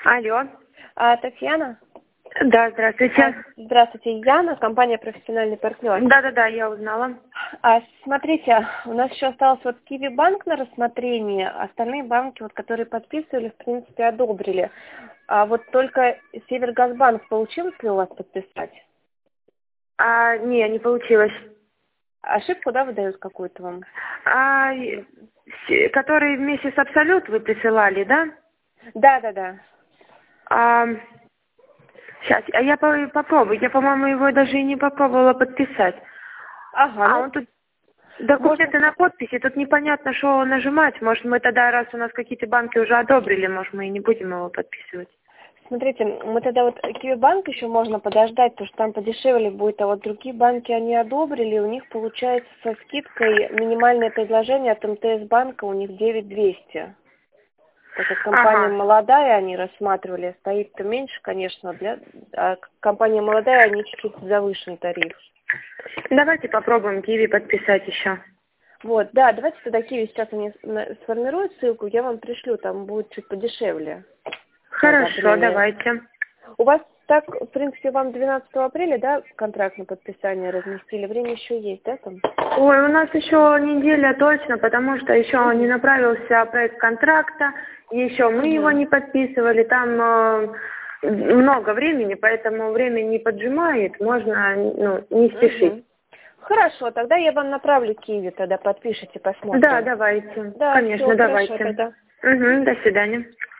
Алло. Татьяна? Да, здравствуйте. Здравствуйте, Яна, компания «Профессиональный партнер». Да, я узнала. Смотрите, у нас еще остался вот Киви банк на рассмотрение, остальные банки, вот, которые подписывали, в принципе, одобрили. А вот только Севергазбанк получилось ли у вас подписать? Не получилось. Ошибку, да, выдают какую-то вам? Который вместе с Абсолют вы присылали, да? Да. Сейчас, я попробую. Я, по-моему, его даже и не попробовала подписать. Ага. Он тут документы на подписи, тут непонятно, что нажимать. Может, мы тогда, раз у нас какие-то банки уже одобрили, может, мы и не будем его подписывать. Смотрите, мы тогда вот Киви банк еще можно подождать, потому что там подешевле будет, а вот другие банки они одобрили, у них получается со скидкой минимальное предложение от МТС банка у них 9200. Так как компания молодая, они рассматривали, стоит-то меньше, конечно, а компания молодая, они чуть-чуть завышен тариф. Давайте попробуем Киви подписать еще. Вот, да, давайте тогда Киви сейчас они сформируют ссылку, я вам пришлю, там будет чуть подешевле. Хорошо, давайте. У вас так, в принципе, вам 12 апреля, да, контракт на подписание разместили? Время еще есть, да, там? Ой, у нас еще неделя точно, потому что еще не направился проект контракта, и еще мы его не подписывали, там много времени, поэтому время не поджимает, можно не спешить. Хорошо, тогда я вам направлю Киви, тогда подпишите, посмотрим. Да, давайте. Да, Конечно, всё, давайте. хорошо тогда. До свидания.